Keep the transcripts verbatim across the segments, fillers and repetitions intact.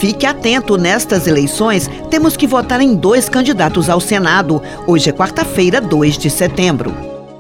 Fique atento, nestas eleições temos que votar em dois candidatos ao Senado. Hoje é quarta-feira, dois de setembro.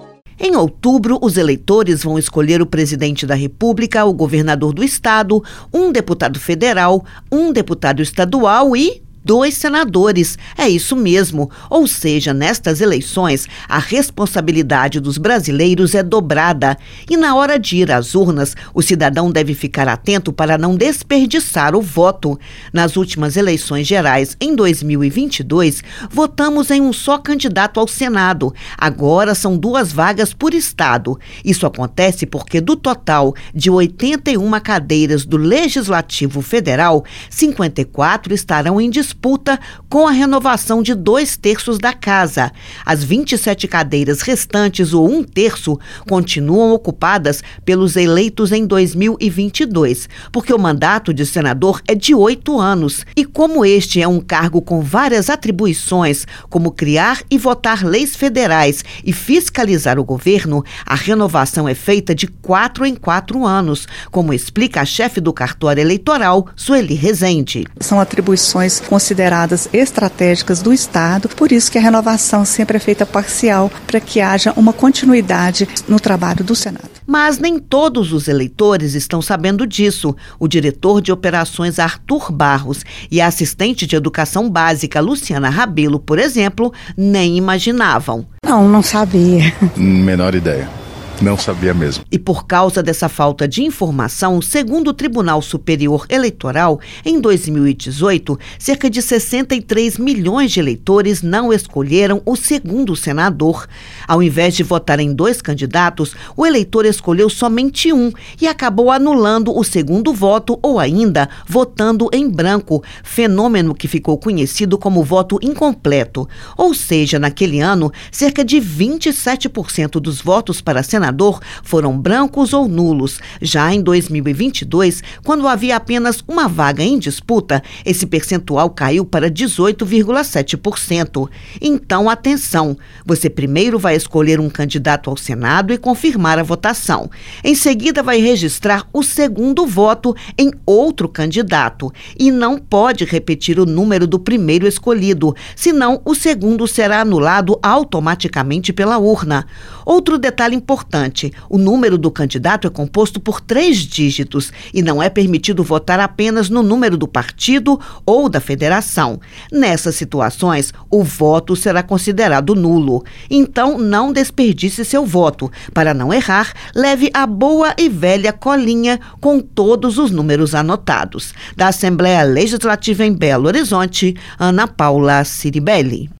Em outubro, os eleitores vão escolher o presidente da República, o governador do estado, um deputado federal, um deputado estadual e dois senadores. É isso mesmo. Ou seja, nestas eleições, a responsabilidade dos brasileiros é dobrada. E na hora de ir às urnas, o cidadão deve ficar atento para não desperdiçar o voto. Nas últimas eleições gerais, em dois mil e vinte e dois, votamos em um só candidato ao Senado. Agora são duas vagas por estado. Isso acontece porque do total de oitenta e uma cadeiras do Legislativo Federal, cinquenta e quatro estarão em disputa disputa com a renovação de dois terços da casa. As vinte e sete cadeiras restantes, ou um terço, continuam ocupadas pelos eleitos em dois mil e vinte e dois, porque o mandato de senador é de oito anos. E como este é um cargo com várias atribuições, como criar e votar leis federais e fiscalizar o governo, a renovação é feita de quatro em quatro anos, como explica a chefe do cartório eleitoral, Sueli Rezende. São atribuições consideradas estratégicas do Estado, por isso que a renovação sempre é feita parcial, para que haja uma continuidade no trabalho do Senado. Mas nem todos os eleitores estão sabendo disso. O diretor de operações Arthur Barros e a assistente de educação básica Luciana Rabelo, por exemplo, nem imaginavam. Não, não sabia. Menor ideia. Não sabia mesmo. E por causa dessa falta de informação, segundo o Tribunal Superior Eleitoral, em dois mil e dezoito, cerca de sessenta e três milhões de eleitores não escolheram o segundo senador. Ao invés de votar em dois candidatos, o eleitor escolheu somente um e acabou anulando o segundo voto ou ainda votando em branco, fenômeno que ficou conhecido como voto incompleto. Ou seja, naquele ano, cerca de vinte e sete por cento dos votos para senador foram brancos ou nulos. Já em dois mil e vinte e dois, quando havia apenas uma vaga em disputa, esse percentual caiu para dezoito vírgula sete por cento. Então, atenção! Você primeiro vai escolher um candidato ao Senado e confirmar a votação. Em seguida, vai registrar o segundo voto em outro candidato. E não pode repetir o número do primeiro escolhido, senão o segundo será anulado automaticamente pela urna. Outro detalhe importante: o número do candidato é composto por três dígitos e não é permitido votar apenas no número do partido ou da federação. Nessas situações, o voto será considerado nulo. Então, não desperdice seu voto. Para não errar, leve a boa e velha colinha com todos os números anotados. Da Assembleia Legislativa em Belo Horizonte, Ana Paula Ciribelli.